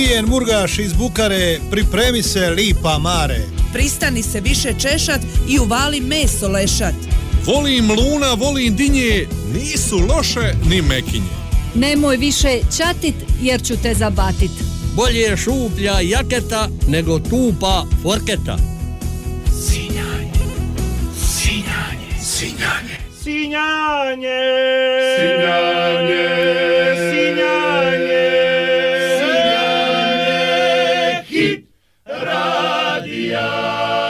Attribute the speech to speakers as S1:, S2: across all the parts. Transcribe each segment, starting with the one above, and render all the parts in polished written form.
S1: Lijen Murgaš iz Bukare, pripremi se lipa mare.
S2: Pristani se više češat i uvali meso lešat.
S3: Volim luna, volim dinje, nisu loše ni mekinje.
S4: Nemoj više ćatit jer ću te zabatit.
S5: Bolje šuplja jaketa nego tupa forketa.
S6: Sinjanje, sinjanje, sinjanje.
S7: Sinjanje,
S6: sinjanje,
S7: sinjanje,
S6: sinjanje, hit radija.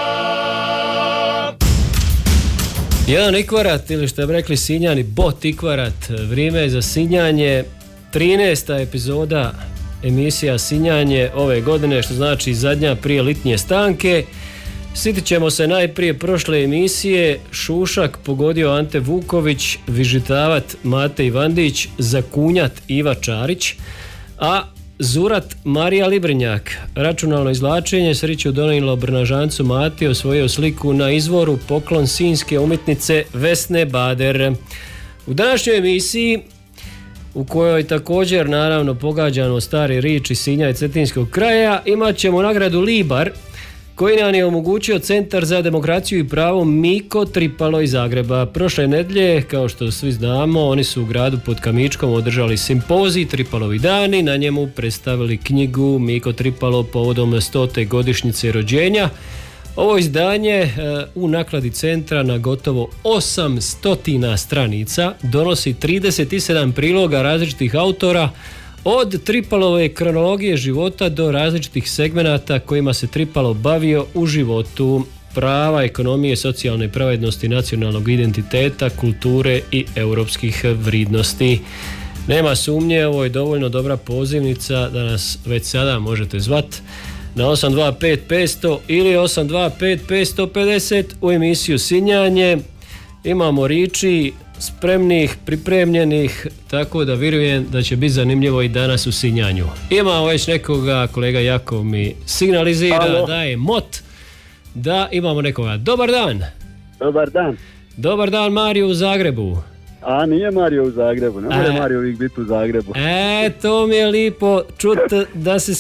S8: Jedan ikvarat, ili što bi rekli Sinjani, bot ikvarat, vrijeme je za Sinjanje, 13. epizoda emisija Sinjanje ove godine, što znači zadnja prije litnje stanke. Sjetit ćemo se najprije prošle emisije, šušak pogodio Ante Vuković, vižitavat Mate Ivandić, zakunjat Iva Čarić, a zurat Marija Librinjak. Računalno izvlačenje sreću donijelo Brnažancu Mati, osvojio sliku na izvoru, poklon sinjske umjetnice Vesne Bader. U današnjoj emisiji, u kojoj također naravno pogađano stari rič iz Sinja i Cetinskog kraja, imat ćemo nagradu Libar, koji nam je omogućio Centar za demokraciju i pravo Miko Tripalo iz Zagreba. Prošle nedjelje, kao što svi znamo, oni su u gradu pod Kamičkom održali simpozij Tripalovi dani, na njemu predstavili knjigu Miko Tripalo povodom 100. godišnjice rođenja. Ovo izdanje u nakladi centra na gotovo 800 stranica donosi 37 priloga različitih autora, od Tripalove kronologije života do različitih segmenata kojima se Tripalo bavio u životu: prava, ekonomije, socijalne pravednosti, nacionalnog identiteta, kulture i europskih vrijednosti. Nema sumnje, ovo je dovoljno dobra pozivnica da nas već sada možete zvat na 825 500 ili 825 550 u emisiju Sinjanje. Imamo riči spremnih, pripremljenih, tako da vjerujem da će biti zanimljivo i danas u Sinjanju. Imamo već nekoga, kolega Jakov mi signalizira da je mot, da imamo nekoga. Dobar dan.
S9: Dobar dan.
S8: Dobar dan, Mario u Zagrebu.
S9: A nije Mario u Zagrebu, ne može Mario uvijek biti u Zagrebu.
S8: To mi je lipo čut da si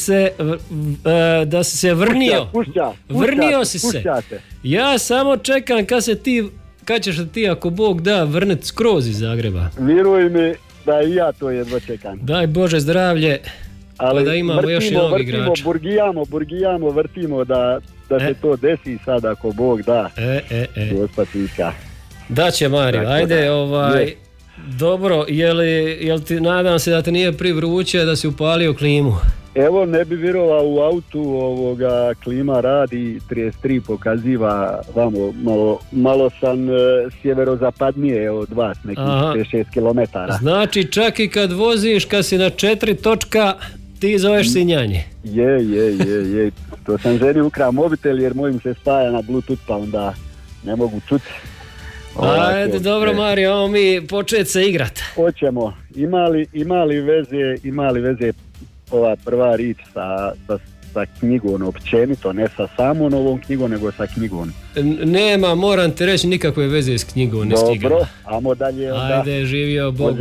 S8: se vrnio. Vrnio si se. Ja samo čekam kad ćeš ti, ako Bog da, vrnet skroz iz Zagreba.
S9: Vjeruj mi da i ja to jedva čekam.
S8: Daj Bože zdravlje, ali da imamo još i novih igrača.
S9: Burgijamo, vrtimo da se to desi sad, ako Bog da. Gospodinska.
S8: Da će, Mario, ajde, dobro, jel ti, nadam se da te nije privruće, da si upalio klimu?
S9: Evo, ne bi vjerovao, u autu klima radi, 33 pokaziva, malo sam sjeverozapadnije od vas, nekih 6 km.
S8: Znači, čak i kad voziš, kad si na 4 točka, ti zoveš Sinjanje.
S9: Je, to sam ženi ukrao mobitel jer mojim se spaja na Bluetooth, pa onda ne mogu čuti.
S8: Ajde, dobro, Mario, ovo mi početi se igrat.
S9: Hoćemo, imali veze ova prva rič sa knjigom općenito, ne sa samom ovom knjigom, nego sa knjigom.
S8: Nema, moram ti reći, nikakve veze s knjigom ne stigamo.
S9: Dobro, amo dalje onda.
S8: Ajde, živio, bog.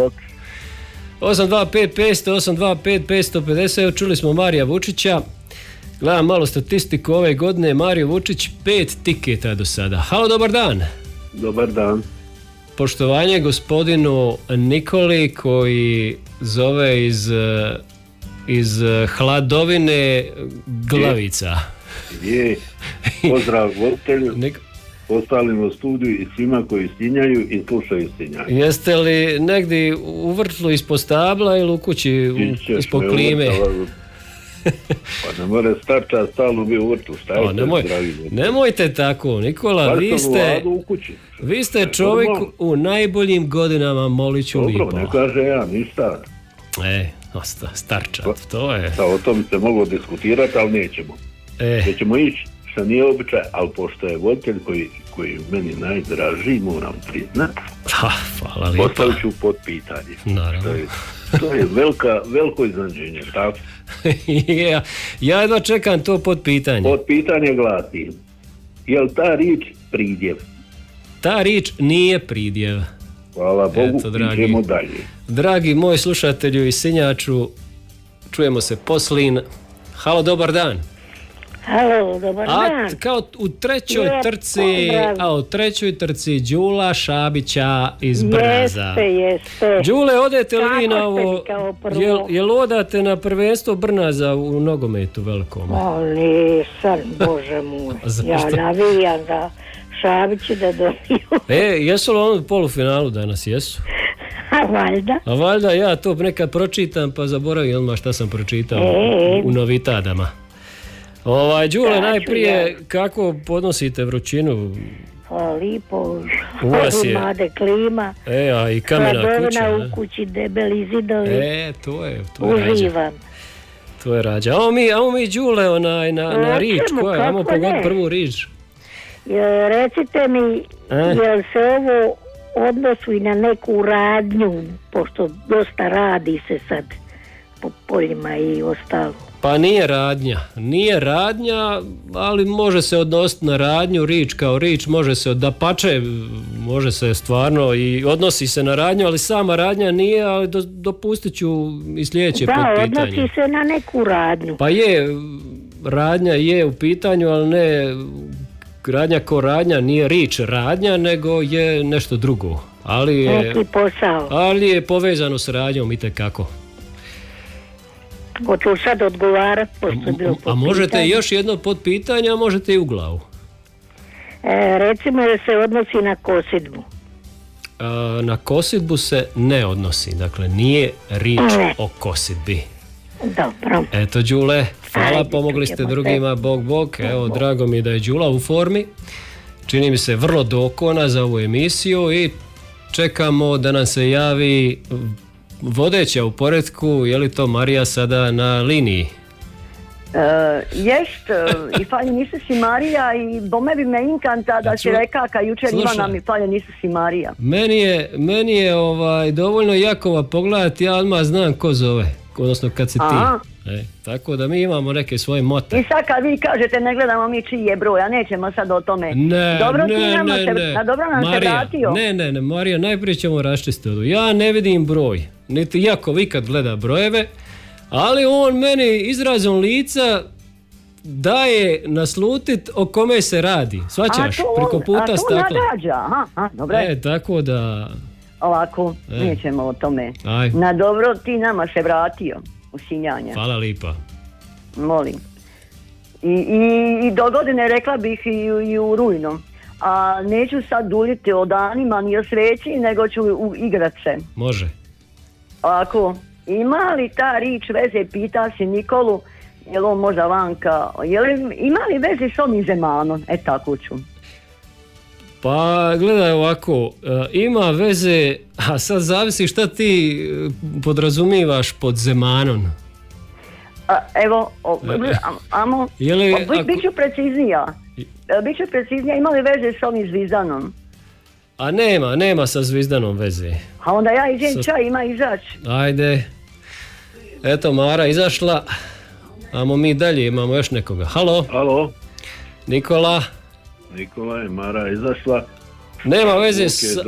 S8: 825 500, 825 550, čuli smo Marija Vučića. Gledam malo statistiku ove godine, Mario Vučić 5 tiketa do sada. Halo, dobar dan.
S10: Dobar dan.
S8: Poštovanje gospodinu Nikoli koji zove iz hladovine Glavica.
S10: Je. Pozdrav voditelju, ostalim u studiju i svima koji Sinjaju i slušaju Sinjaju.
S8: Jeste li negdje u vrtlu ispod stabla ili u kući ispod klime?
S10: Pa ne more starča stalno bi u vrtu.
S8: Nemojte tako, Nikola, vi ste čovjek u najboljim godinama, moliću lipo.
S10: Dobro, ne kaže ja ništa.
S8: Starčat, to je...
S10: O tom se mogu diskutirati, ali nećemo. Nećemo ići, što nije običaj, ali pošto je voditelj koji meni najdraži, moram priznati,
S8: hvala lijepa.
S10: postavit ću pod pitanje.
S8: Naravno.
S10: To je veliko iznenađenje, tako?
S8: Ja jedva čekam to pod pitanje.
S10: Pod pitanje glasi, je li ta rič pridjev?
S8: Ta rič nije pridjev.
S10: Hvala Bogu, idemo dalje.
S8: Dragi moj slušatelju i Sinjaču, čujemo se poslin. Halo, dobar dan.
S11: Halo, dobar dan.
S8: Kao u trećoj trci Đula Šabića iz Brnaza.
S11: Jeste.
S8: Đule, odete li vi na ovo, jel odate na prvenstvo Brnaza u nogometu velikom?
S11: Nisam, Bože moj. Ja navijam da Šabići da dobiju.
S8: Jesu li oni u polufinalu danas, jesu?
S11: A
S8: valjda, ja to nekad pročitam pa zaboravim odmah šta sam pročitao u novitadama. Đule, najprije, kako podnosite vrućinu?
S11: Lipo, made klima,
S8: a i kamena kuća.
S11: U kući, debeli zidovi.
S8: To je
S11: uživam.
S8: To je rađa. Amo mi Đule na rič, amo pogledati prvu rič.
S11: Recite mi, jel se ovo odnosi i na neku radnju, pošto dosta radi se sad po poljima i ostalo.
S8: Pa nije radnja, ali može se odnositi na radnju, rič kao rič, može se stvarno i odnosi se na radnju, ali sama radnja nije, ali dopustit ću i sljedeće potpitanje.
S11: Da, odnosi se na neku radnju.
S8: Pa radnja je u pitanju, ali ne radnja ko radnja, nije rič radnja, nego je nešto drugo.
S11: Neki posao.
S8: Ali je povezano s radnjom itekako.
S11: Hoću sad odgovarati,
S8: a možete još jedno potpitanje, a možete i u glavu.
S11: Recimo da se odnosi na kosidbu.
S8: Na kosidbu se ne odnosi, dakle nije riječ o kosidbi.
S11: Dobro.
S8: Eto, Đule, hvala, pomogli ste drugima, bog. Evo, drago mi je da je Đula u formi. Čini mi se vrlo dokona za ovu emisiju i čekamo da nam se javi vodeća u poretku. Je li to Marija sada na liniji?
S12: Jest, i falje nisu si Marija i bome bi me inkanta da si reka ka jučer Ivana mi falje nisu si Marija.
S8: Meni je dovoljno Jakova pogledati, ja odmah znam ko zove, odnosno kad si ti. Tako da mi imamo neke svoje mote.
S12: I sad kad vi kažete ne gledamo mi čiji je broj, a nećemo sad o tome. Dobro nam se vratio.
S8: Ne, Marija, najprije ćemo raščistiti. Ja ne vidim broj, niti Jakov ikad gleda brojeve, ali on meni izrazom lica daje naslutit o kome se radi. Svaćaš, preko puta stakla.
S12: A to nagađa, dobro.
S8: Tako da...
S12: Ovako, nećemo o tome. Na dobro, ti nama se vratio u Sinjanje.
S8: Hvala lipa.
S12: Molim. I do godine rekla bih i u rujnu. A neću sad duljiti o danima ni o sreći, nego ću igrat se.
S8: Može.
S12: Ovako, ima li ta rič veze, pita si Nikolu, je li on možda vanka, ima li veze s ovim Zemanom? Tako ću.
S8: Pa gledaj ovako, ima veze, a sad zavisi šta ti podrazumivaš pod Zemanom.
S12: Evo, bit ću preciznija. Ima li veze s ovim Zvizdanom?
S8: A nema sa Zvizdanom veze.
S12: A onda ja idem čaj, ima izaći.
S8: Ajde. Eto, Mara izašla. Amo mi dalje, imamo još nekoga. Halo. Nikola
S10: je Mara izašla.
S8: Nema veze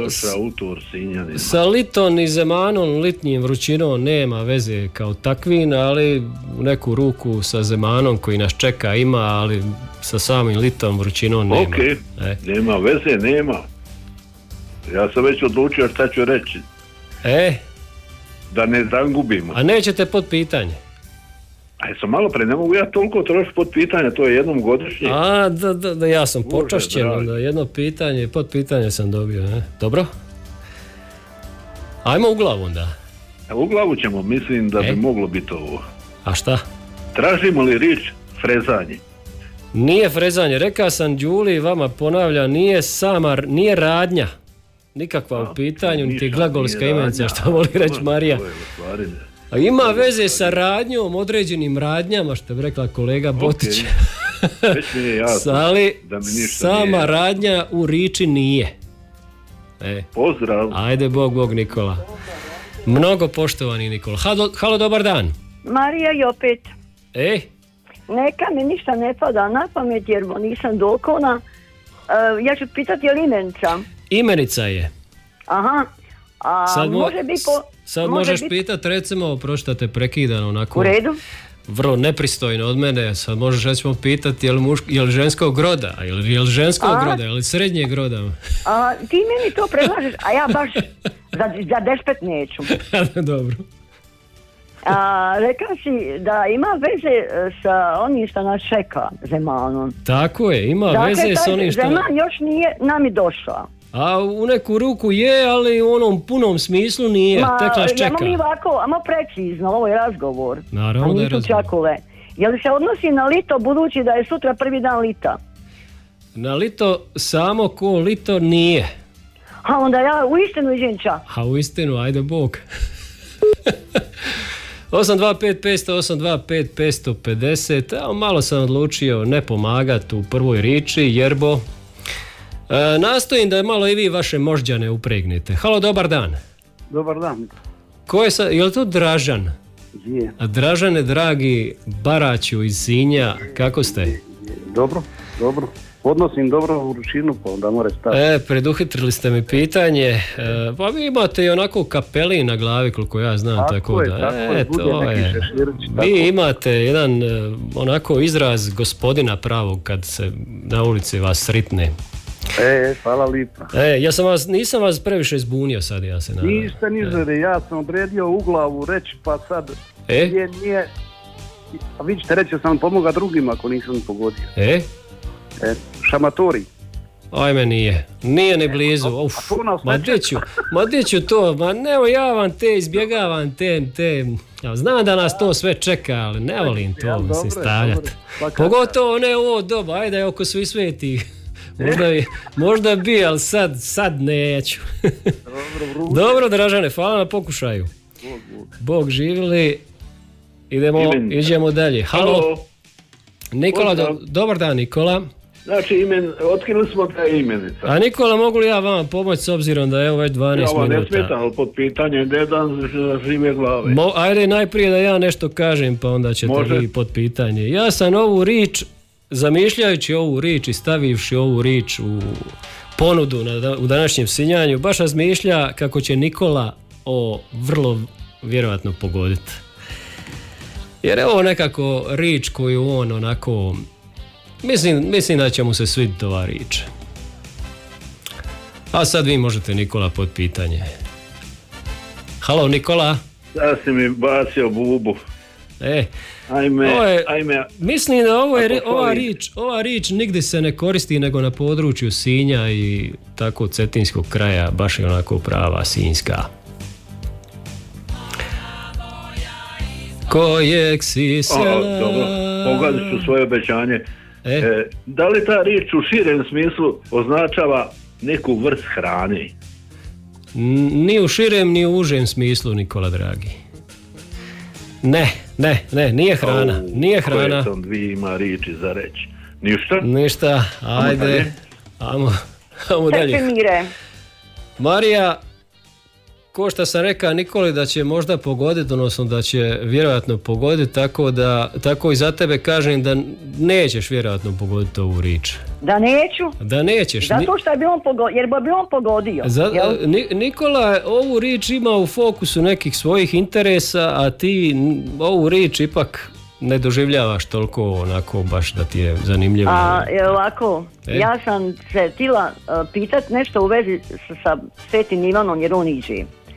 S10: sa
S8: litom i Zemanom, litnjim vrućinom nema veze kao takvin, ali u neku ruku sa Zemanom koji nas čeka ima, ali sa samim litom vrućinom nema.
S10: Nema veze, nema. Ja sam već odlučio šta ću reći. Da ne zagubimo.
S8: A nećete pod pitanje?
S10: Sam malo pre, ne mogu ja toliko trošiti pod pitanje, to je jednom godišnje.
S8: Da, ja sam počašćen, da jedno pitanje, pod pitanje sam dobio, ne? Dobro? Ajmo u glavu onda.
S10: U glavu ćemo, mislim da bi moglo biti ovo.
S8: A šta?
S10: Tražimo li riječ frezanje?
S8: Nije frezanje, rekao sam Đuli, vama ponavljam, nije radnja. Nikakva u pitanju, niti glagolska imenica, što voli reći Marija. A ima veze sa radnjom, određenim radnjama, što bi rekla kolega Botić.
S10: Već mi je jasno da mi ništa
S8: sama
S10: nije.
S8: radnja u riči nije.
S10: Pozdrav.
S8: Ajde, Bog Nikola. Mnogo poštovani Nikola. Halo, dobar dan.
S12: Marija i opet. Neka mi ništa ne pada na pamet jer nisam dokona. Ja ću pitati je li imenica?
S8: Imenica je.
S12: Aha. A sad može biti
S8: sad možeš pitati, recimo, prošta te prekidano onako.
S12: U redu.
S8: Vrlo nepristojno od mene, sad možeš recimo pitati je li ženskog roda, je li ženskog roda, je li srednjeg roda?
S12: Ti meni to predlažeš, a ja baš za dešpet neću.
S8: Dobro.
S12: Rekao si da ima veze sa onim što nas čeka, Zemanom.
S8: Tako je, ima veze s onim što...
S12: Zeman još nije nami došao.
S8: A u neku ruku je, ali u onom punom smislu nije, tek nas čeka.
S12: Mi ovako, amo precizno, ovo je razgovor.
S8: Naravno da je razgovor.
S12: Čakule. Je li se odnosi na lito, budući da je sutra prvi dan lita?
S8: Na lito samo ko lito nije.
S12: A onda ja uistinu idem ča.
S8: A uistinu, ajde Bog. 825 500 550, evo malo sam odlučio ne pomagati u prvoj riči, Jerbo. Nastojim da malo i vi vaše možđane upregnite. Halo, dobar dan.
S13: Dobar dan.
S8: Ko je je li to Dražan?
S13: Je.
S8: A Dražane, dragi Baraću iz Sinja, kako ste?
S13: Dobro. Podnosim dobro vrućinu, pa onda more stati.
S8: Preduhitrili ste mi pitanje. Pa vi imate i onako kapeli na glavi, koliko ja znam. Tako je. Vi imate jedan onako izraz gospodina pravog kad se na ulici vas sritne.
S13: Hvala lipa.
S8: Nisam vas previše zbunio sad, ja se nadam.
S13: Ništa nizade, ja sam odredio u glavu reći, pa sad nije... A vi ćete reći da sam pomoga drugima ako nisam pogodio. Šamatori.
S8: Ajme, nije ni blizu. Ma gdje ću to, ja vam te izbjegavam te. Ja znam da nas to sve čeka, ali ne volim to se stavljati. Pogotovo ne u ovo doba, ajde oko svi sveti. Možda bi, ali sad neću. Dobro, Dražane, hvala na pokušaju. Bog živjeli. Idemo dalje. Halo. Nikola, dobar dan, Nikola.
S10: Znači, otkinuli smo da je imenica.
S8: A Nikola, mogu li ja vama pomoći s obzirom da je ovo već 12 minuta?
S10: Ja vam ne smetam, ali pod pitanje dedan žive glave.
S8: Ajde najprije da ja nešto kažem, pa onda ćete vi pod pitanje. Ja sam ovu rič, zamišljajući ovu rič i stavivši ovu rič u ponudu u današnjem Sinjanju, baš razmišlja kako će Nikola vrlo vjerojatno pogoditi. Jer je ovo nekako rič koju on onako... Mislim da će mu se svidjeti ova rič. A sad vi možete, Nikola, pod pitanje. Halo, Nikola.
S10: Da si mi bacio bubu. Ajme.
S8: Mislim da ova rič nigdje se ne koristi nego na području Sinja i tako cetinskog kraja, baš je onako prava sinjska. Kojeg si sela...
S10: Dobro, pogodit ću svoje obećanje. Da li ta riječ u širem smislu označava neku vrst hrane?
S8: Ni u širem ni u užem smislu, Nikola dragi. Ne, nije hrana.
S10: Koje sam dvijima riječi za reći?
S8: Ništa, ajde. Amo dalje. Marija, ko što sam rekao Nikoli da će možda pogoditi, odnosno da će vjerojatno pogoditi, tako i za tebe kažem da nećeš vjerojatno pogoditi ovu rič.
S12: Da neću?
S8: Da nećeš.
S12: Zato što je bi on pogodio, jer bi on pogodio.
S8: Nikola ovu rič ima u fokusu nekih svojih interesa, a ti ovu rič ipak ne doživljavaš toliko onako baš da ti je zanimljivo.
S12: Ovako, ja sam se htjela pitati nešto u vezi sa Svetim Ivanom jer on iđe.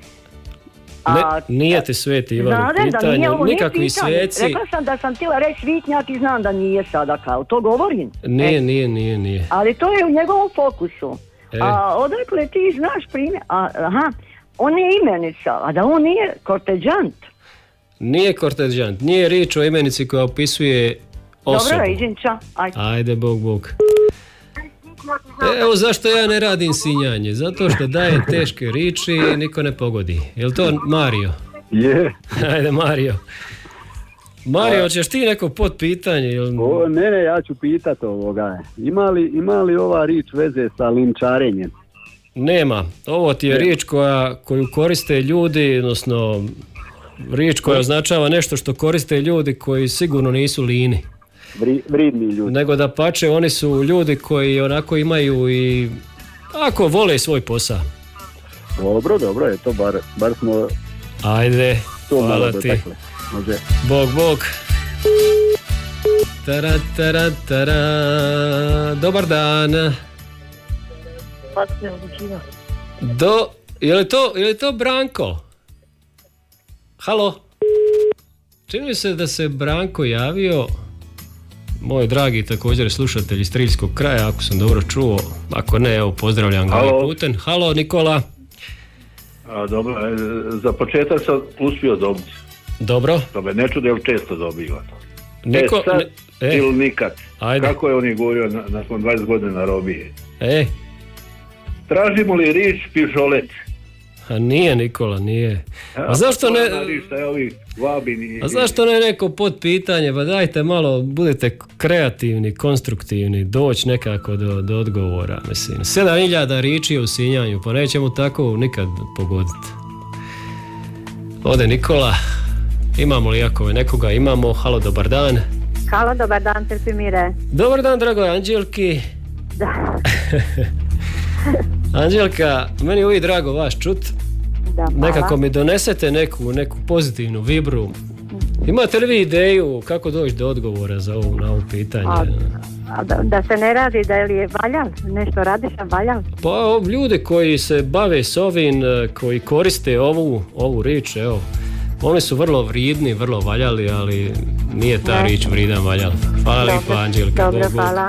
S8: Nije ti Sveti Ivan u pitanju, nikakvi sveci.
S12: Rekla sam da sam htjela reći Svitnjak i znam da nije sada, kao to govorim.
S8: Nije.
S12: Ali to je u njegovom fokusu. Odakle ti znaš primjer? On je imenica, a da on nije korteđant.
S8: Nije korteđant, nije riječ o imenici koja opisuje osobu.
S12: Dobro, idem ča.
S8: Ajde, Bog. Evo zašto ja ne radim Sinjanje, zato što daje teške riječi i niko ne pogodi. Je li to Mario?
S13: Je.
S8: Ajde, Mario. Mario, ćeš ti neko potpitanje?
S9: Ne, ja ću pitat ovoga. Ima li ova riječ veze sa linčarenjem?
S8: Nema. Ovo ti je riječ koju koriste ljudi, odnosno riječ koja označava nešto što koriste ljudi koji sigurno nisu lini.
S9: Vridni ljudi.
S8: Nego da pače, oni su ljudi koji onako imaju i ako vole svoj posao.
S9: Dobro, eto, bar smo
S8: Ajde, hvala ti. Bog. Dobar dan. Je li to Branko? Halo? Čini mi se da se Branko javio, moj dragi također slušatelj iz Triljskog kraja, ako sam dobro čuo, ako ne, evo pozdravljam ga ovim putem. Halo Nikola.
S10: Dobro, za početak sam uspio dobiti.
S8: Dobro.
S10: To me ne čude, jer često dobiva. Sad ili nikad.
S8: Ajde.
S10: Kako je on je govorio nakon 20 godina robije? Tražimo li rič pišolet?
S8: A nije Nikola, nije. A zašto ne... A zašto ne neko pod pitanje? Pa dajte malo, budete kreativni, konstruktivni, doći nekako do odgovora. Mislim, 7000 riči u Sinjanju, pa nećemo tako nikad pogoditi. Ode Nikola, imamo li jakove nekoga? Imamo. Halo, dobar dan.
S14: Halo, dobar dan, Trpimire.
S8: Dobar dan, dragoj Anđelki.
S14: Da.
S8: Anđelka, meni je uvijek drago vas čut.
S14: Da,
S8: nekako mi donesete neku pozitivnu vibru. Imate li vi ideju kako doći do odgovora na ovo pitanje?
S14: Da se ne radi, da li je valjal? Nešto radiš, a valjal?
S8: Pa ljudi koji se bave s ovim, koji koriste ovu rič, evo, oni su vrlo vrijedni, vrlo valjali, ali nije ta rič vrijedan valjal. Hvala lijepa, Anđelka.
S14: Dobro, hvala.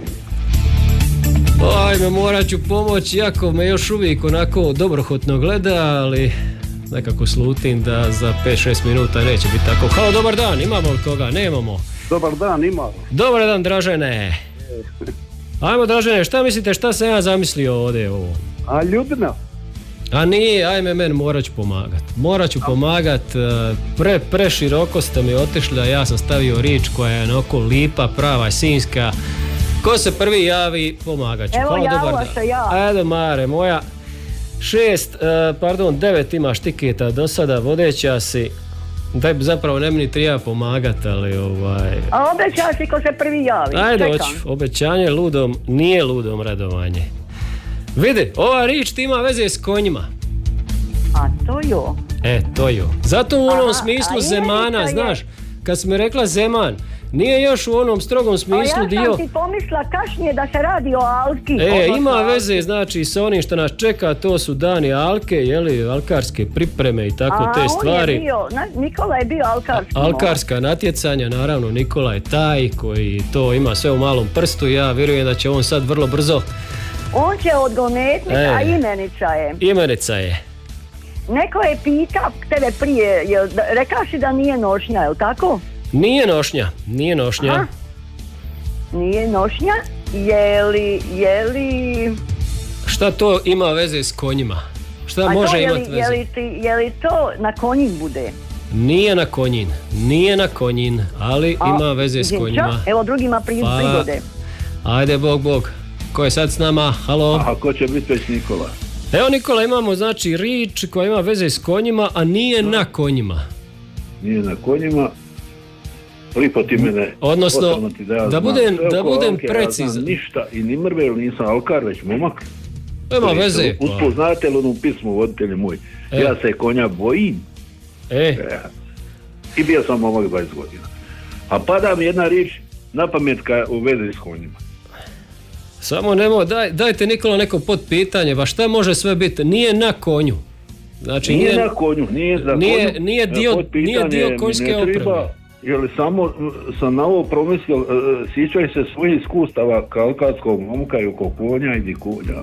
S8: Ajme, morat ću pomoći, jako me još uvijek onako dobrohotno gleda, ali nekako slutim da za 5-6 minuta neće biti tako. Halo, dobar dan, imamo li koga? Nemamo.
S13: Dobar dan, imamo.
S8: Dobar dan, Dražene. Ajmo, Dražene, šta mislite, šta sam ja zamislio ovdje ovo?
S13: A Ljubna?
S8: A nije, ajme men, morat ću pomagat, preširoko ste mi otišli, a ja sam stavio rič koja je onako lipa, prava, sinjska. Ko se prvi javi, pomagat ću.
S12: Evo, javila se ja.
S8: Ajde, Mare, moja 9 imaš tiketa do sada, vodeća si. Daj, zapravo ne mi treba pomagat, ali
S12: A obećao si ko se prvi javi.
S8: Ajde, hoću. Obećanje ludom, nije ludom radovanje. Vidi, ova rič ti ima veze s konjima.
S12: A to jo.
S8: To jo. Zato u onom smislu zemana, znaš, kad si mi rekla zeman, nije još u onom strogom smislu dio...
S12: Ja sam ti pomisla kašnije da se radi o Alki.
S8: Ima veze, znači, sa onim što nas čeka, to su dani Alke, jeli, alkarske pripreme i tako te stvari.
S12: Nikola je bio alkarski.
S8: Alkarska natjecanja, naravno, Nikola je taj koji to ima sve u malom prstu. Ja vjerujem da će on sad vrlo brzo...
S12: On će odgonetniti, a imenica je. Neko je pitao tebe prije, rekao si da nije nošnja, je li tako?
S8: Nije nošnja.
S12: Aha. Nije nošnja, je li...
S8: Šta to ima veze s konjima? Šta može imati veze?
S12: Je li to na konjin bude?
S8: Nije na konjin, ali ima veze s konjima.
S12: Evo drugima prigode.
S8: Ajde, Bog. Ko je sad s nama? Halo?
S10: A ko će biti već Nikola?
S8: Evo Nikola, imamo znači rič koja ima veze s konjima, a nije na konjima.
S10: Nije na konjima. Pripoti mene.
S8: Odnosno, da budem precizan.
S10: Ja ništa i ni mrve, jer nisam alkar, već momak.
S8: Ima veze.
S10: Uspoznate li onom pismu, voditelji moj? Ja se konja bojim. I bio sam momak 20 godina. A pada mi jedna rič na pamet u vezi s konjima.
S8: Samo dajte Nikola neko potpitanje, ba šta može sve biti? Nije na konju. Znači,
S10: nije na konju, nije za konju.
S8: Nije dio konjske opreme.
S10: Jer samo sam na ovo promislio, sjećaj se svojih iskustava kao alkarskog momka i oko konja i dikulja.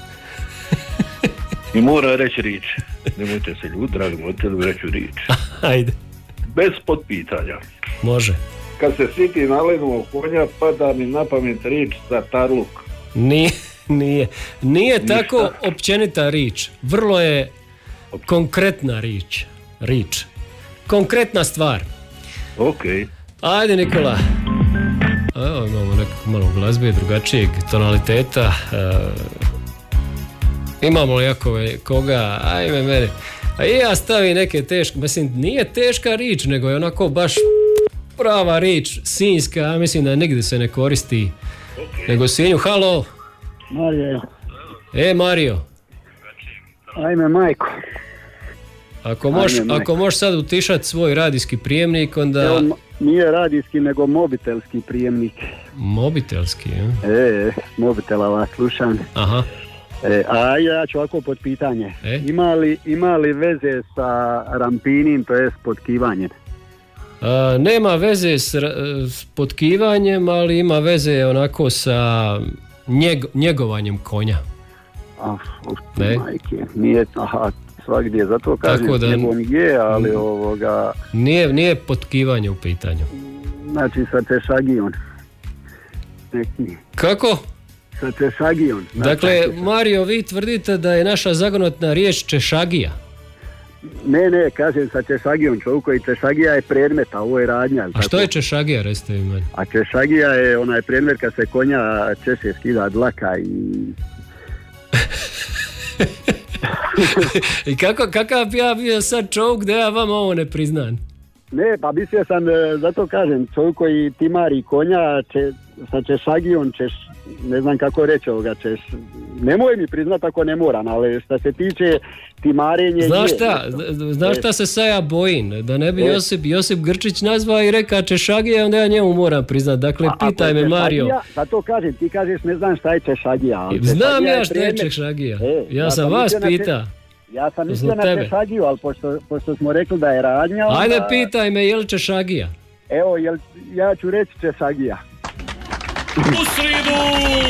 S10: I mora reći rič. Nemojte se ljudi, dragi voditelji, reći rič.
S8: Ajde.
S10: Bez potpitanja.
S8: Može.
S10: Kad se siti nalenuo konja, pada mi na pamet rič za tarluk.
S8: Nije tako općenita rič. Vrlo je konkretna rič. Konkretna stvar.
S10: Ok.
S8: Ajde Nikola. Evo imamo nekako malo glazbe drugačijeg tonaliteta. Imamo li jakove koga? Ajme mene. A ja stavim neke teške. Mislim, nije teška rič, nego je onako baš prava rič, sinjska. Ja mislim da nigdje se ne koristi. Nego Sinju. Halo.
S13: Mario.
S8: Mario.
S13: Ajme majko.
S8: Ako možeš sad utišati svoj radijski prijemnik, onda...
S9: Evo, nije radijski, nego mobitelski prijemnik.
S8: Mobitelski, ja?
S9: Mobitela vas slušam.
S8: Aha.
S9: A ja ću ovako pod pitanje. Ima li veze sa rampinim, to je s potkivanjem?
S8: Nema veze s potkivanjem, ali ima veze onako sa njegovanjem konja.
S9: Majke, nije, svagdje, zato kažem da njegom je, ali
S8: Nije potkivanje u pitanju.
S9: Znači sa češagijom.
S8: Kako?
S9: Sa češagijom.
S8: Dakle, Mario, vi tvrdite da je naša zagonetna riječ češagija?
S9: Ne, kažem sa češagijom, čovjek i češagija je predmet, a ovo je radnja.
S8: A što je češagija, recite mi meni?
S9: A češagija je onaj predmet kad se konja češe, skida dlaka i...
S8: I kakav bi ja bio sad čovjek da ja vam ovo ne priznam?
S9: Ne, pa mislio sam, zato kažem, čovjek koji timari konja sa češagijom, ne znam kako reći ovoga, nemoj mi priznat ako ne moram, ali što se tiče timarenje...
S8: Znaš šta se sad ja bojim? Da ne bi Josip Grčić nazvao i rekao češagija, onda ja njemu moram priznat. Dakle, pitaj me, Mario.
S9: Zato kažem, ti kažeš ne znam šta je češagija.
S8: Znam ja šta je češagija. Ja sam vas pitao.
S9: Ja sam mislio na češagiju, ali pošto smo rekli da je radnja...
S8: Ajde, pitaj me, je li češagija?
S9: Evo, ja ću reći češagija.
S6: U sridu!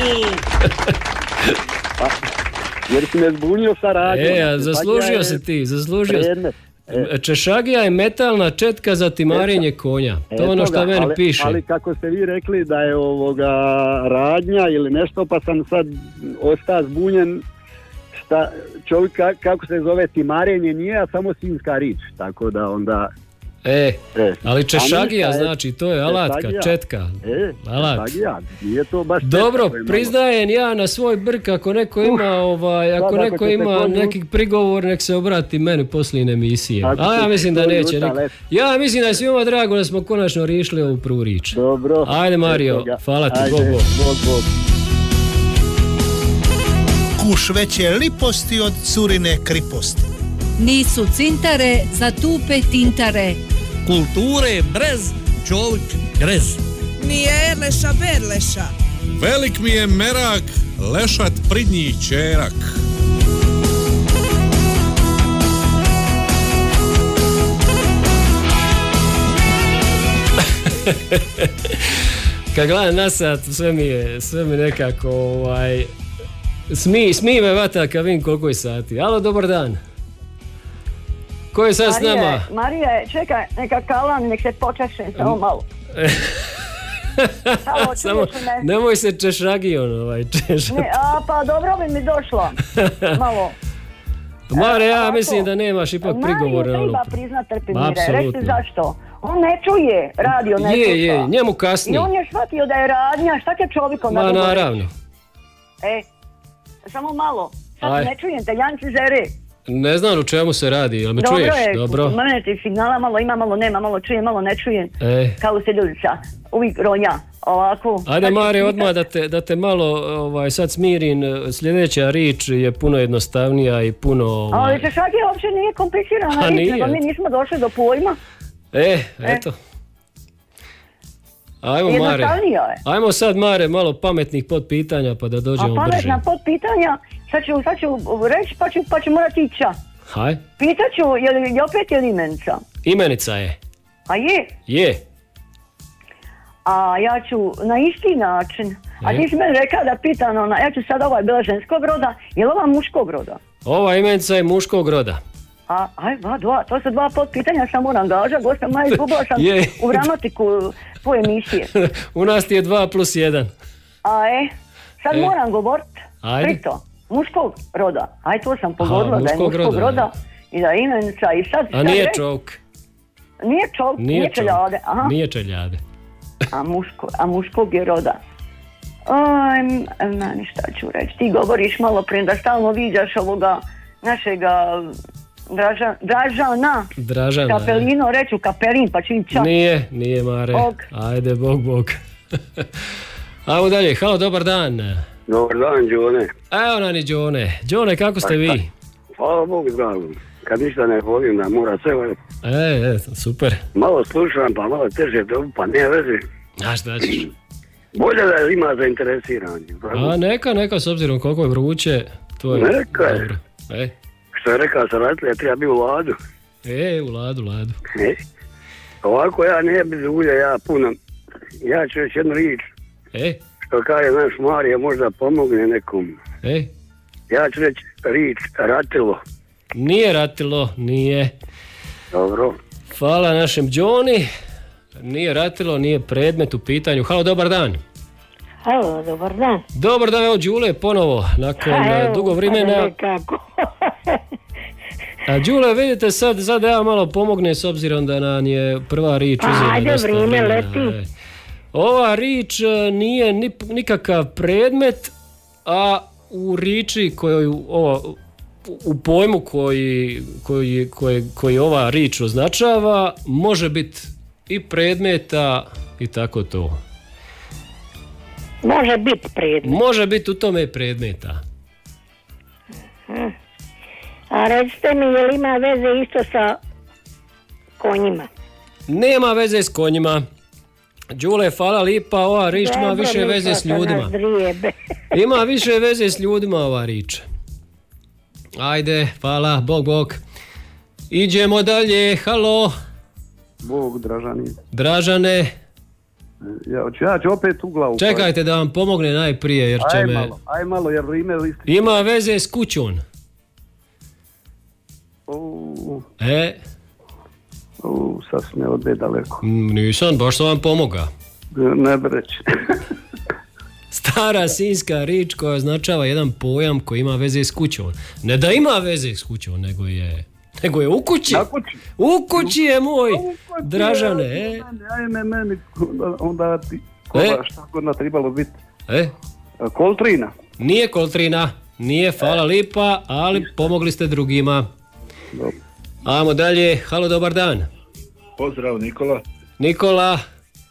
S9: Jer si me zbunio sa radnjom.
S8: Zaslužio si ti. Češagija je metalna četka za timarenje konja. To je ono što meni piše.
S9: Ali kako ste vi rekli da je radnja ili nešto, pa sam sad ostao zbunjen. Čovjek kako se zove timarenje nije, a samo sinjska rič, tako da onda...
S8: Ali češagija znači, to je alatka, četka.
S9: Češagija, nije to baš...
S8: Dobro, priznajem ja na svoj brk, ako neko ima neki prigovor, nek se obrati meni poslije emisije. A ja mislim da neće. Ja mislim da je svima drago da smo konačno riješili ovu prvu rič.
S9: Dobro.
S8: Ajde, Mario, hvala ti, Bog.
S1: Kuš veće liposti od curine kriposti.
S4: Nisu cintare za tupe tintare.
S5: Kulture brez, čovjek grez.
S2: Nije Erleša Berleša.
S3: Velik mi je merak, lešat pridnji čerak.
S8: Kad gledam na sat, sve mi nekako smije me vata kad vidim koliko je sati. Alo, dobar dan. Ko je sad s nama?
S12: Marija je, čekaj, neka kalan, nek se počeše, samo malo.
S8: Nemoj se češagijom češati.
S12: Pa dobro bi mi došlo. Malo.
S8: Mare, ja mislim da nemaš ipak prigovor.
S12: Mariju treba priznat trpimire, recite zašto. On ne čuje, radio ne sluša.
S8: Je, njemu kasni.
S12: I on je shvatio da je radnja, šta će čovjekom na drugo?
S8: Naravno.
S12: Samo malo, sad ne čujem te, Janci Zere.
S8: Ne znam u čemu se radi, jel me čuješ? Dobro.
S12: Mene ti signala malo ima, malo nema, malo čujem, malo ne čujem. Kao se ljudica, uvijek ronja, ovako.
S8: Ajde, Mare, odmah da te malo sad smirim, sljedeća rič je puno jednostavnija i puno...
S12: Ali češagija uopće nije komplicirana rič, nego mi nismo došli do pojma.
S8: Eto. Ajmo, Mare. Ajmo sad, Mare, malo pametnih podpitanja pa da dođemo brže.
S12: Pametna podpitanja, sad ću reći pa ću morati ići.
S8: Haj.
S12: Pitaću, je opet je li imenica?
S8: Imenica je.
S12: A je?
S8: Je.
S12: A ja ću na isti način. A ti si meni rekao da pitan, ja ću sad bila ženskog roda, je li ova muškog roda?
S8: Ova imenica je muškog roda.
S12: To su dva podpitanja, sam moram gaža, gosta moja izgubila sam u gramatiku tvoje emisije.
S8: U nas ti je 2+1.
S12: Sad moram govorit prito, muškog roda. To sam pogodila da je muškog roda i da je imenica i sad...
S8: A nije čovjek.
S12: Nije čovjek, nije čeljade.
S8: Nije čeljade.
S12: A muškog je roda. Šta ću reći, ti govoriš malo prije da stalno viđaš ovoga našega Dražana. Kapelino, reću Kapelin, pa ću im čak.
S8: Nije, Mare. Ajde, Bog. Ajmo dalje, halo, dobar dan.
S15: Dobar dan, Đone.
S8: Evo nam i Đone. Đone, kako ste vi?
S15: Hvala Bogu, dragom. kad ništa ne volim, da mora sve...
S8: Super.
S15: Malo slušam, pa malo teže dobu, pa ne vezi.
S8: A šta ćeš?
S15: Bolje da ima zainteresiranje.
S8: A neka, s obzirom koliko je vruće, to je dobro.
S15: Što je rekao sam raditelja, treba bi u Ladu.
S8: U Ladu.
S15: Ovako ja ne bi ulja, ja puno. Ja ću još jednu riječ. Što kaže naš Marija, možda pomogne nekom. Ja ću reći riječ ratilo.
S8: Nije ratilo, nije.
S15: Dobro.
S8: Hvala našem Đoni. Nije ratilo, nije predmet u pitanju. Halo, dobar dan.
S11: Halo, dobar dan.
S8: Dobar dan, evo Đule ponovo, nakon dugo vremena. A Đule, vidite sad ja malo pomogne s obzirom da nam je prva riječ uzela dosta vremena. Ova riječ nije nikakav predmet, a u riječi u pojmu koji ova riječ označava može biti i predmeta i tako to.
S11: Može biti predmet.
S8: Može biti u tome predmeta.
S11: A recite mi, je li ima veze isto sa konjima?
S8: Nema veze s konjima. Đule, hvala lipa, ova riječ ima više veze s ljudima. Ima više veze s ljudima ova riječ. Ajde, hvala, bog. Iđemo dalje, halo.
S13: Bog,
S8: Dražane.
S13: Ja ću opet u glavu.
S8: Čekajte da vam pomogne najprije, jer će me...
S13: Aj malo, jer vrijeme listi.
S8: Ima veze s kućom.
S13: Sad su me odbe daleko.
S8: Nisam, baš sam vam pomoga.
S13: Ne breći.
S8: Stara sinjska riječ koja označava jedan pojam koji ima veze s kućom. Ne da ima veze s kućom, nego je u kući. U kući je moj, Dražane.
S13: Ajme meni, onda ti šta god trebalo biti. Koltrina.
S8: Nije koltrina, nije, hvala lipa, ali pomogli ste drugima.
S13: Dobro.
S8: Ajmo dalje, halo, dobar dan.
S10: Pozdrav, Nikola.
S8: Nikola,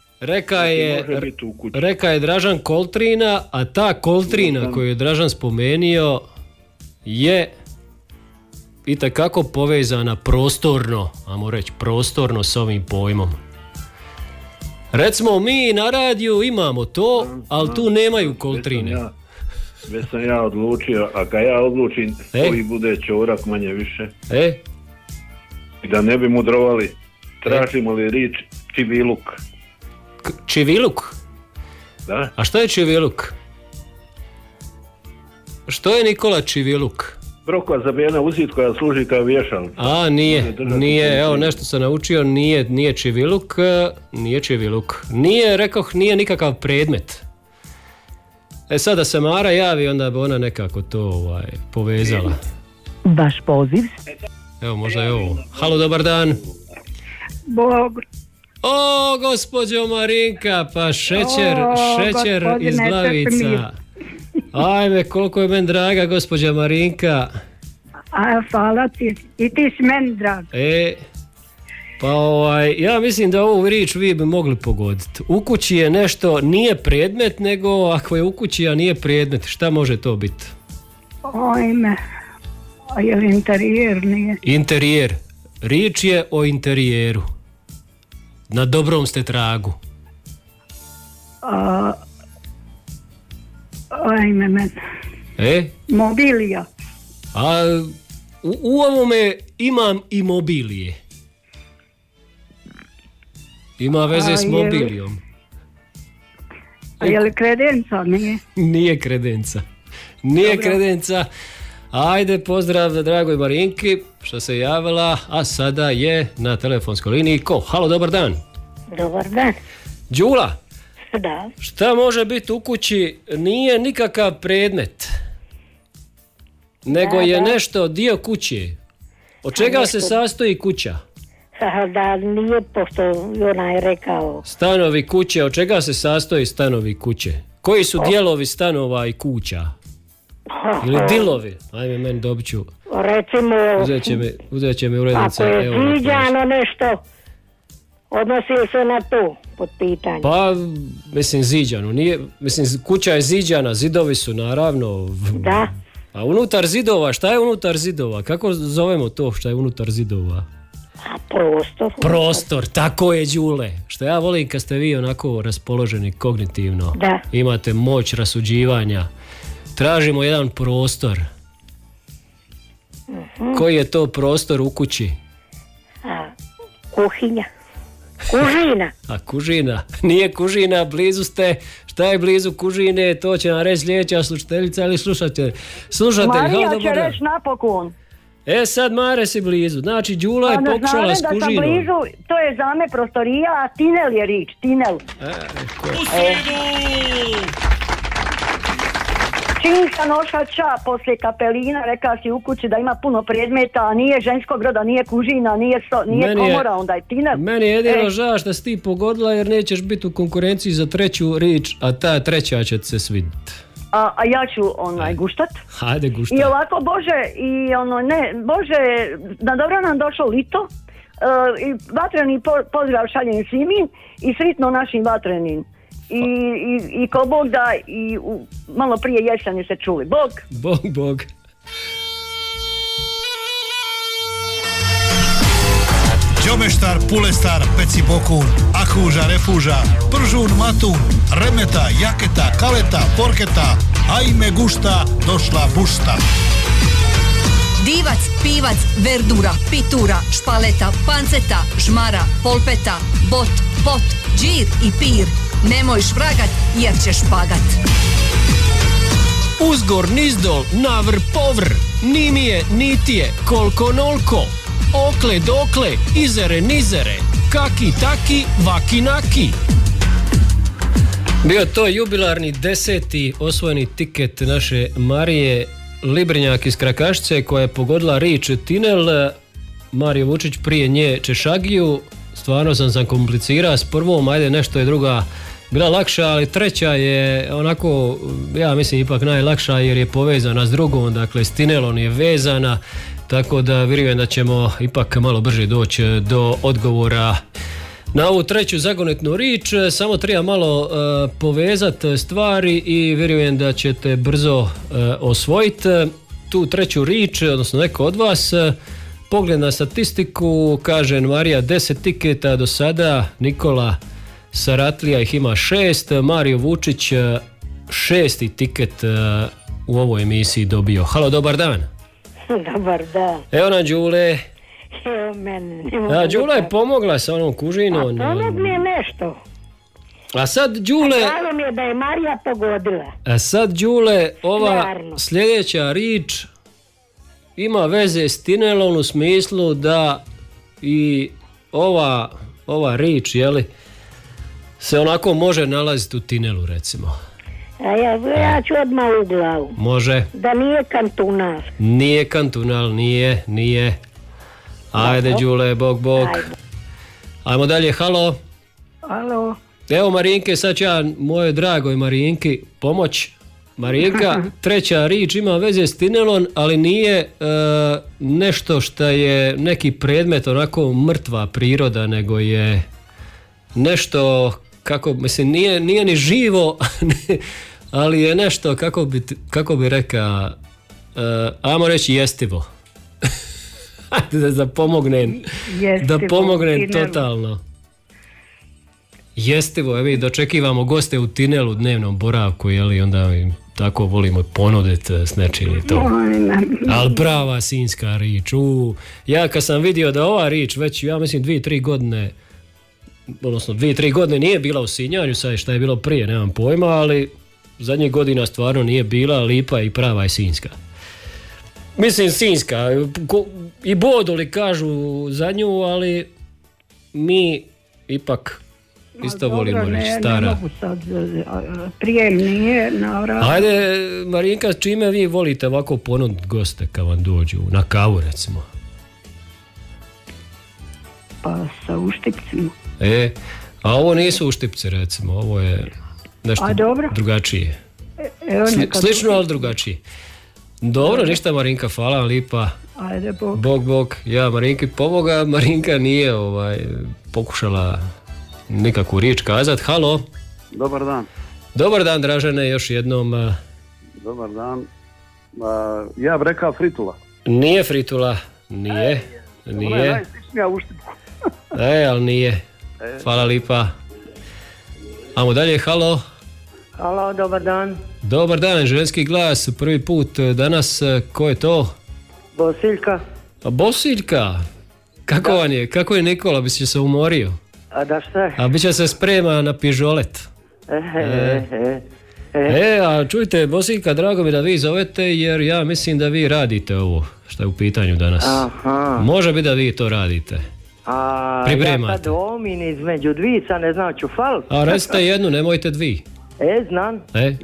S8: reka je Dražan koltrina, a ta koltrina koju je Dražan spomenio je itekako povezana prostorno, ajmo reći prostorno s ovim pojmom. Recimo mi na radiju imamo to, ali tu nemaju koltrine.
S10: Već sam ja odlučio, a kad ja odlučim koji bude čorak manje više. I da ne bi mudrovali, tražimo li riječ čiviluk.
S8: Čiviluk?
S10: Da.
S8: A što je čiviluk? Što je, Nikola, čiviluk?
S10: Brokva zabijena u zid koja služi kao vješalica.
S8: A, nije, evo nešto sam naučio, nije čiviluk, nije nikakav predmet. Sad da se Mara javi, onda bi ona nekako to povezala.
S14: Vaš poziv.
S8: Evo, možda je ovo. Halo, dobar dan.
S14: Bog.
S8: O, gospođo Marinka, pa šećer iz glavica. Ajme, koliko je meni draga gospođa Marinka.
S14: Hvala ti, i ti si meni drag.
S8: Pa ja mislim da ovu riječ vi bi mogli pogoditi. U kući je nešto, nije predmet, nego ako je u kući, a nije predmet, šta može to biti?
S14: Ajme, a je li interijer, nije?
S8: Interijer, riječ je o interijeru. Na dobrom ste tragu.
S14: Ajme men. Mobilija.
S8: A u ovome imam i mobilije. Ima veze s mobilijom.
S14: A je li kredenca?
S8: Nije kredenca. Nije kredenca. Ajde, pozdrav za dragoj Marinki što se javila, a sada je na telefonskoj liniji ko? Halo, dobar dan.
S11: Dobar dan.
S8: Đula.
S11: Da.
S8: Šta može biti u kući? Nije nikakav predmet, nego je nešto dio kuće. Od čega se sastoji kuća?
S11: Da, nije, pošto ona je rekao.
S8: Stanovi kuće, od čega se sastoji stanovi kuće? Koji su dijelovi stanova i kuća? Ili dilovi? Ajme, meni dobit ću.
S11: Recimo,
S8: uzet će mi urednica.
S11: Ako je ziđano nešto, odnosi se na to pod pitanje.
S8: Pa, mislim ziđano. Nije, mislim, kuća je ziđana, zidovi su naravno.
S11: Da.
S8: A unutar zidova, šta je unutar zidova? Kako zovemo to što je unutar zidova?
S11: Prostor.
S8: Prostor, tako je, Đule. Što ja volim kad ste vi onako raspoloženi kognitivno.
S11: Da.
S8: Imate moć rasuđivanja. Tražimo jedan prostor. Koji je to prostor u kući?
S11: Kuhinja. Kužina.
S8: A kužina? Nije kužina, blizu ste. Šta je blizu kužine? To će nam reći sljedeća slušateljica ili slušatelj.
S12: Marija će reći napokon.
S8: Sad Mare si blizu. Znači Đula je pokušala s kužinom. Da sam blizu,
S12: to je za me prostorija, a tinel je rič, tinel.
S6: U sridu!
S12: Čim sam ošla ča poslije kapelina, reka si u kući da ima puno predmeta, a nije ženskog roda, nije kužina, nije komora, onda je tinel.
S8: Meni je jedino žao što si ti pogodila jer nećeš biti u konkurenciji za treću rič, a ta treća će se svidjeti.
S12: A ja ću guštat.
S8: Hajde guštat.
S12: I ovako Bože, na dobro nam došlo lito, i vatreni pozdrav šaljem svimi i sritno našim vatrenim. I ko Bog da, i malo prije jeseni se čuli.
S8: Bog.
S1: Đomeštar, Pulestar, Peci Bokun, Akuža, Refuža, Pržun, Matun, Remeta, Jaketa, Kaleta, Porketa, ajme gušta, došla bušta.
S4: Divac, pivac, verdura, pitura, špaleta, panceta, žmara, polpeta, bot, pot, džir i pir. Nemoj švragat jer ćeš pagat.
S8: Uzgor, nizdol, navr, povr, nimije, nitije, kolko nolko, okle, dokle, izere, nizere, kaki, taki, vaki, naki. Bio to jubilarni 10. osvojeni tiket naše Marije Librinjak iz Krakašice koja je pogodila rič tinel. Mario Vučić prije nje Češagiju. Stvarno sam zakomplicirao s prvom, ajde nešto je druga bila lakša, ali treća je onako, ja mislim ipak najlakša jer je povezana s drugom, dakle s tinelom je vezana, tako da vjerujem da ćemo ipak malo brže doći do odgovora na ovu treću zagonetnu rič. Samo treba malo povezati stvari i vjerujem da ćete brzo osvojiti tu treću rič, odnosno neko od vas. Pogled na statistiku, kaže Marija 10 tiketa do sada, Nikola Saratlija ih ima 6, Mario Vučić 6. tiket u ovoj emisiji dobio. Halo, dobar dan.
S11: Dobar dan.
S8: Evo nam Đule.
S11: Evo mene.
S8: Đula je pomogla sa onom kužinom.
S11: A pomog mi je nešto.
S8: A sad Đule...
S11: Hvala mi je da je Marija pogodila.
S8: A sad Đule, ova sljedeća rič ima veze s tinelom u smislu da i ova rič, jeli, se onako može nalaziti u tinelu, recimo.
S11: A ja ću odmah u glavu.
S8: Može.
S11: Da nije kantunal.
S8: Nije kantunal, nije. Ajde, Đule, bog. Ajde. Ajmo dalje, halo.
S11: Halo.
S8: Evo Marinke, sad ću ja mojoj dragoj Marinki pomoć. Marinka, treća rič ima veze s tinelom, ali nije nešto što je neki predmet, onako mrtva priroda, nego je nešto, nije ni živo, ali je nešto, kako bi rekao, ajmo reći jestivo. Da pomognem totalno. Jestivo, mi dočekivamo goste u tinelu dnevnom boravku, jeli, onda tako volimo ponuditi s nečim i to. Ali prava sinjska rič. Ja kad sam vidio da ova rič već, ja mislim 2-3 godine, odnosno 2-3 godine nije bila u Sinjanju, sad šta je bilo prije, nemam pojma, ali zadnjih godina stvarno nije bila, lipa i prava je sinjska. Mislim sinjska, i boduli kažu za nju, ali mi ipak isto volimo reći stara.
S11: Ne mogu sad, prije nije navrat.
S8: Ajde, Marinka, čime vi volite ovako ponuditi goste kad vam dođu na kavu, recimo?
S11: Pa sa uštipcima.
S8: A ovo nisu uštipci, recimo, ovo je nešto drugačije. Slično, ali drugačije. Dobro, ništa Marinka, hvala vam lipa.
S11: Ajde,
S8: Bog. Ja Marinki pomoga, Marinka nije pokušala nikakvu riječ kazat. Halo.
S13: Dobar dan.
S8: Dobar dan, Dražene, još jednom.
S13: Dobar dan. Ja bih rekao fritula.
S8: Nije fritula, nije.
S13: Ona je najstičnija u štipku.
S8: Ali nije. Hvala lipa. Ajmo dalje, halo.
S16: Halo, dobar dan.
S8: Dobar dan, ženski glas, prvi put danas, ko je to?
S16: Bosiljka.
S8: Bosiljka? Kako vam je? Kako je Nikola, bi se umorio?
S16: A da šta?
S8: A bit će se sprema na pižolet. A čujte, Bosiljka, drago mi da vi zovete, jer ja mislim da vi radite ovo što je u pitanju danas.
S16: Aha.
S8: Može biti da vi to radite. Pripremate.
S16: Ja sad omin između dvica, ne znam, ću fal.
S8: A recite jednu, nemojte dvi.
S16: Znam.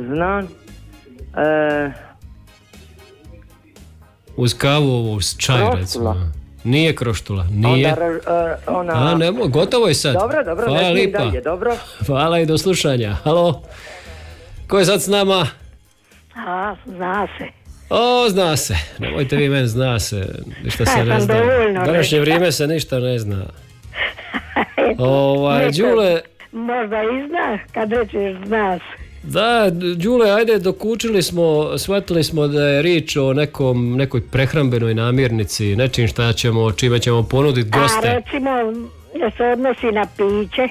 S8: Uz kavu ovo, uz čaj recimo. Nije kroštula, nije.
S16: Onda,
S8: nemoj, gotovo je sad.
S16: Dobro,
S8: hvala lipa.
S16: Dalje, dobro.
S8: Hvala i do slušanja. Halo. Ko je sad s nama?
S11: Zna se.
S8: Zna se. Nemojte vi meni, zna se. Ništa se ne zna. Današnje vrijeme se ništa ne zna. Đule...
S11: Možda i zna, kad rećeš zna se.
S8: Da, Đule, ajde, dokučili smo, shvatili smo da je riječ o nekoj prehrambenoj namirnici, nečim čime ćemo ponuditi goste.
S11: A recimo, se odnosi na piće?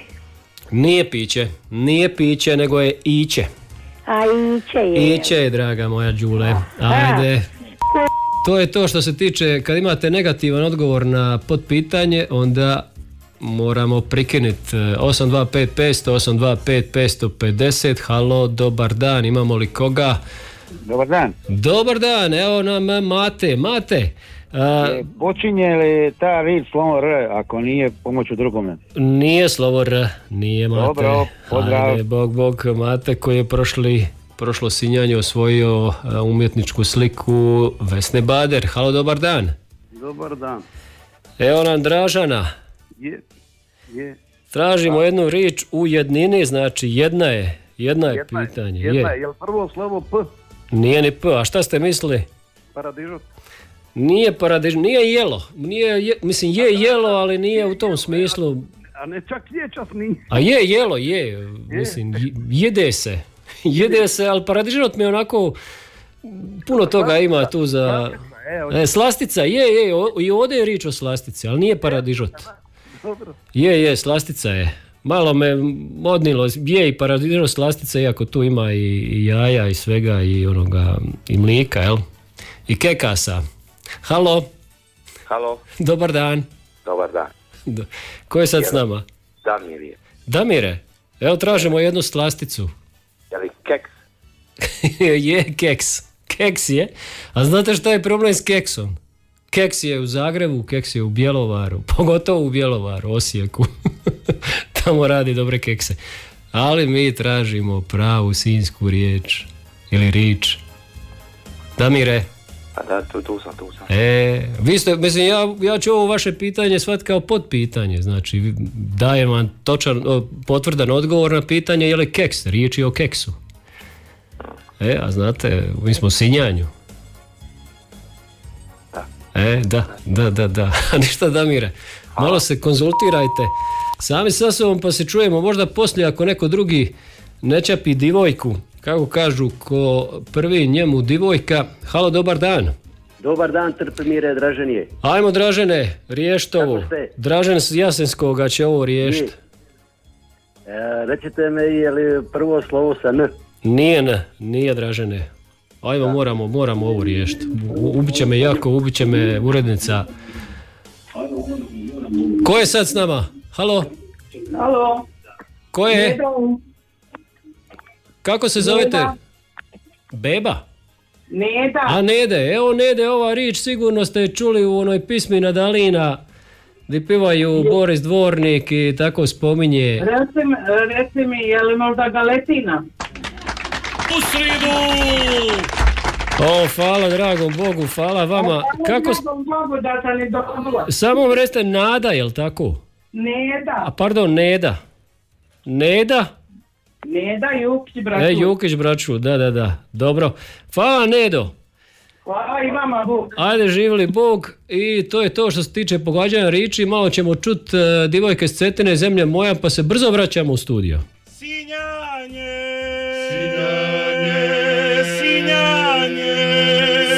S8: Nije piće, nego je iće.
S11: A iće je?
S8: Iće je, draga moja Đule. Ajde. To je to što se tiče, kad imate negativan odgovor na potpitanje, onda moramo prikinuti 825 500 825 550. Halo, dobar dan, imamo li koga? Dobar dan, evo nam Mate.
S17: Počinje li ta riječ slovo R ako nije pomoću drugome?
S8: Nije slovo R, nije Mate.
S17: Dobro, pozdrav.
S8: Ajde, bog Mate koji je prošlo Sinjanje osvojio umjetničku sliku Vesne Bader. Halo, dobar dan.
S13: Dobar dan.
S8: Evo nam Dražana.
S13: Je.
S8: Tražimo jednu riječ u jednini, znači jedna je pitanje.
S13: Je li prvo slovo P?
S8: Nije ni P, a šta ste mislili?
S13: Paradižot.
S8: Nije paradižot, nije jelo. Mislim je jelo, ali nije u tom smislu.
S13: A ne čak je, čas nije.
S8: A je jelo, je. Mislim, jede se. Jede se, ali paradižot mi onako puno toga ima tu za... Slastica, je, i ovdje je riječ o slastici, ali nije paradižot. Je, slastica je. Malo me odnilo, je i paradižot slastica, iako tu ima i jaja i svega i mlijeka, jel? I kekasa. Halo. Dobar dan. Ko je sad s nama? Damire. Evo tražimo jednu slasticu.
S18: Je li keks?
S8: Je keks. Keks je. A znate šta je problem s keksom? Keks je u Zagrebu, keks je u Bjelovaru, pogotovo u Bjelovaru, Osijeku. Tamo radi dobre kekse. Ali mi tražimo pravu sinjsku riječ. Ili rič. Damire.
S18: Pa da, tu sam.
S8: Vi ste, mislim, ja ću ovo vaše pitanje shvatiti kao potpitanje. Znači, dajem vam potvrdan odgovor na pitanje je li keks, riječ je o keksu. A znate, mi smo u Sinjanju. Da. A ništa, Damire. Malo se konzultirajte sami sa sobom pa se čujemo možda poslije ako neko drugi ne čapi divojku. Kako kažu, ko prvi njemu divojka. Halo, dobar dan.
S19: Dobar dan, Trpimire, Draženije.
S8: Ajmo, Dražene, riješite ovo. Dražen s Jasenskoga će ovo riješiti.
S19: Recite me, je li prvo slovo sa N?
S8: Nije Dražene. Ajmo, moramo ovo riješiti. Ubit će me urednica. Ko je sad s nama? Halo? Ko je? Kako se zovete? Beba?
S20: Neda.
S8: A Nede, evo Nede, ova riječ sigurno ste čuli u onoj pismi Nadalina gdje pivaju Boris Dvornik i tako spominje.
S20: Reci mi, je li možda Galetina?
S6: U sridu!
S8: Hvala dragom Bogu, hvala vama.
S20: Bogu da sam i dobila.
S8: Samo vam recite Nada, jel tako?
S20: Neda.
S8: A pardon, Neda. Neda
S20: Jukić braću.
S8: Jukić braću, da. Dobro. Hvala Nedo.
S20: Hvala i vama Bog.
S8: Ajde, živjeli Bog. I to je to što se tiče pogađanja riječi. Malo ćemo čuti divojke s Cetine, zemlje moja, pa se brzo vraćamo u studio.
S6: Sinjanje, Sinjanje,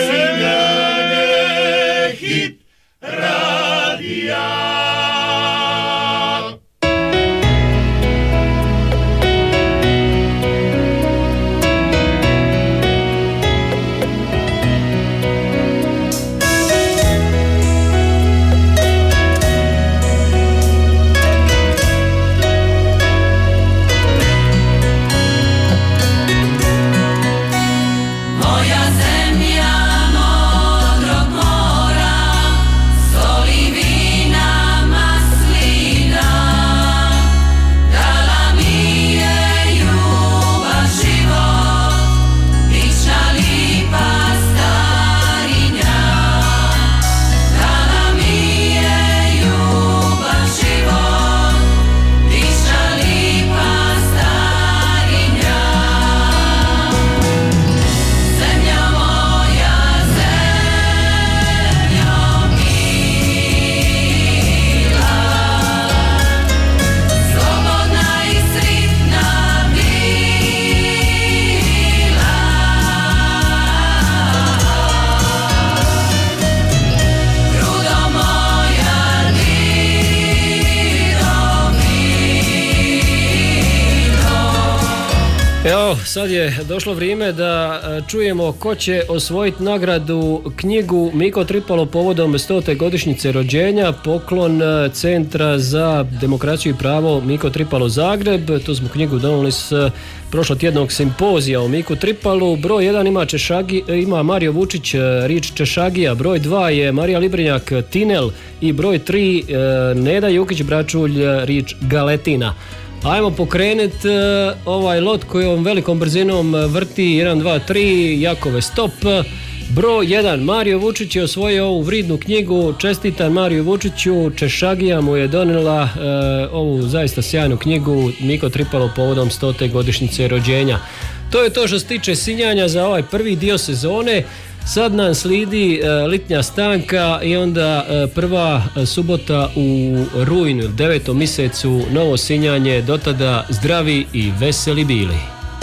S8: Evo, sad je došlo vrijeme da čujemo ko će osvojiti nagradu knjigu Miko Tripalo povodom 100. godišnjice rođenja, poklon Centra za demokraciju i pravo Miko Tripalo Zagreb. Tu smo knjigu donijeli s prošlotjednog simpozija o Miku Tripalu. Broj 1 ima Mario Vučić, rič Češagija, broj 2 je Marija Librinjak, Tinel i broj 3 Neda Jukić Bračulj, rič Galetina. Ajmo pokrenuti ovaj lot koji ovom velikom brzinom vrti 1, 2, 3, Jakove stop. Broj 1, Mario Vučić je osvojio ovu vridnu knjigu. Čestitam Mariju Vučiću, Češagija mu je donijela ovu zaista sjajnu knjigu Miko Tripalo povodom 100. godišnjice rođenja. To je to što se tiče Sinjanja za ovaj prvi dio sezone. Sad nam slijedi litnja stanka i onda prva subota u rujnu, 9. mjesecu, novo Sinjanje. Do tada zdravi i veseli bili.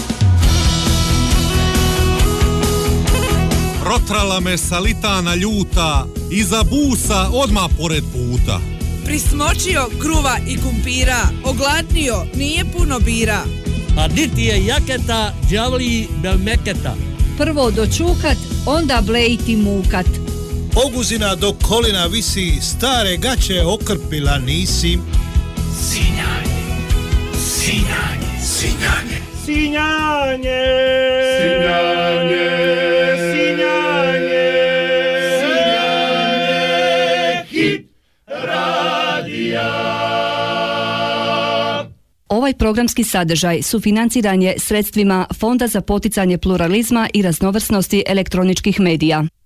S3: Protrala me salitana ljuta, iza busa odmah pored puta.
S2: Prismočio kruva i kumpira, ogladnio, nije puno bira.
S5: A di ti je jaketa, đavli belmeketa.
S4: Prvo dočukat, onda blejiti mukat.
S1: Oguzina do kolina visi, stare gaće okrpila nisi.
S6: Sinjanje, sinjanje, sinjanje.
S7: Sinjanje, sinjanje, sinjanje, sinjanje, hit radija.
S4: Ovaj programski sadržaj sufinanciran je sredstvima Fonda za poticanje pluralizma i raznovrsnosti elektroničkih medija.